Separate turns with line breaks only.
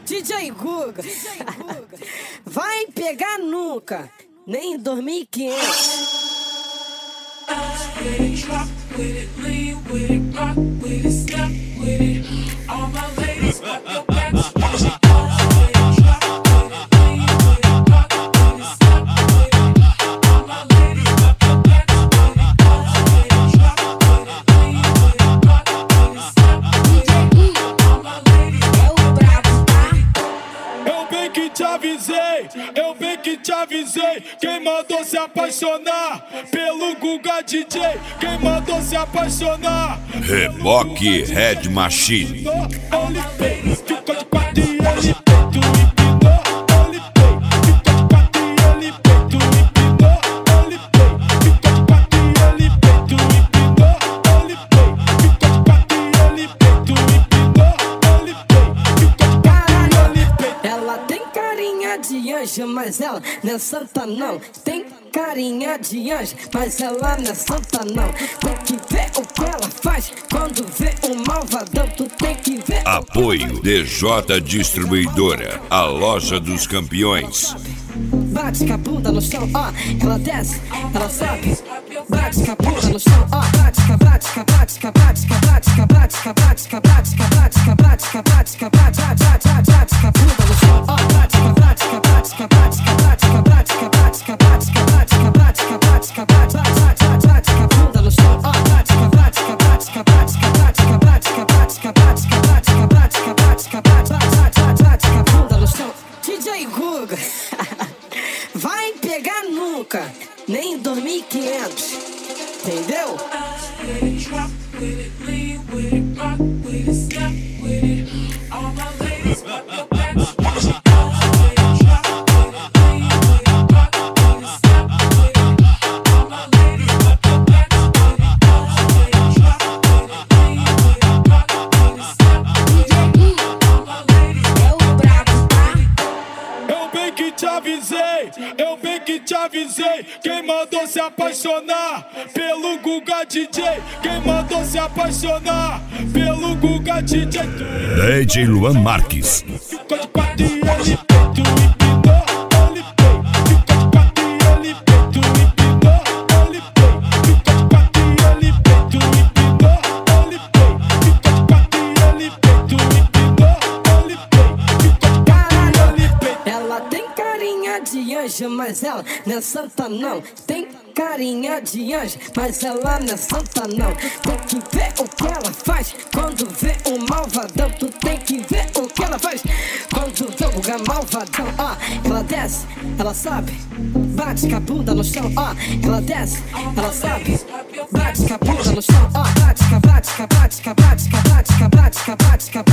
DJ Guga, vai pegar nunca, nem em 2500.
Eu bem que te avisei, quem mandou se apaixonar pelo Guga DJ, quem mandou se apaixonar.
Reboque Red Machine.
Ele ficou de quatro e ele peito empinou. Ele ficou de quatro e ele peito empinou. Ele ficou de quatro e ele peito empinou. Ele ficou de quatro e ele peito empinou. Ele ficou de quatro e ele peito.
Ela tem carinha de anjo, mas ela não é santa não. Tem carinha de anjo, mas ela não é santa não. Tem que ver o que ela faz quando vê um malvadão. Tu tem que ver.
Apoio DJ Distribuidora, a loja dos campeões.
Bate com a bunda no chão, ó, ela desce, ela sobe. Bate com a bunda no chão, ó, bate com bate com bate com bate com bate com bate com bate com bate com bate com bate com bate com bate com a bunda no chão, ó, bate com bate com bate com bate com bate com bate com bate com bate com bate com bate com bate com bate com a bunda no chão, ó, bate com bate com bate com bate com bate com bate com bate com bate com bate com bate com bate com bate com a bunda no chão. DJ Guga, vai pegar nunca, nem em 2500, entendeu?
Eu bem que te avisei, quem mandou se apaixonar pelo Guga DJ, quem mandou se apaixonar pelo Guga DJ.
DJ Luan Marques.
Ficou de quatro e ele peito empinou. Ele ficou de quatro e ele peito empinou. Ele ficou de quatro e ele peito empinou. Ele ficou de quatro e ele peito empinou. Ele ficou de quatro e ele peito.
Ela tem carinha de anjo, mas ela não é santa não. Tem carinha de anjo, mas ela não é santa não. Tem que ver o que ela faz quando vê um malvadão. Tu tem que ver o que ela faz quando vê o Guga malvadão. Ó, ela desce, ela sobe. Bate com a bunda no chão, ó, ela desce, ela sobe. Bate com a bunda no chão, ó, bate com bate com bate com bate com bate com bate com bate com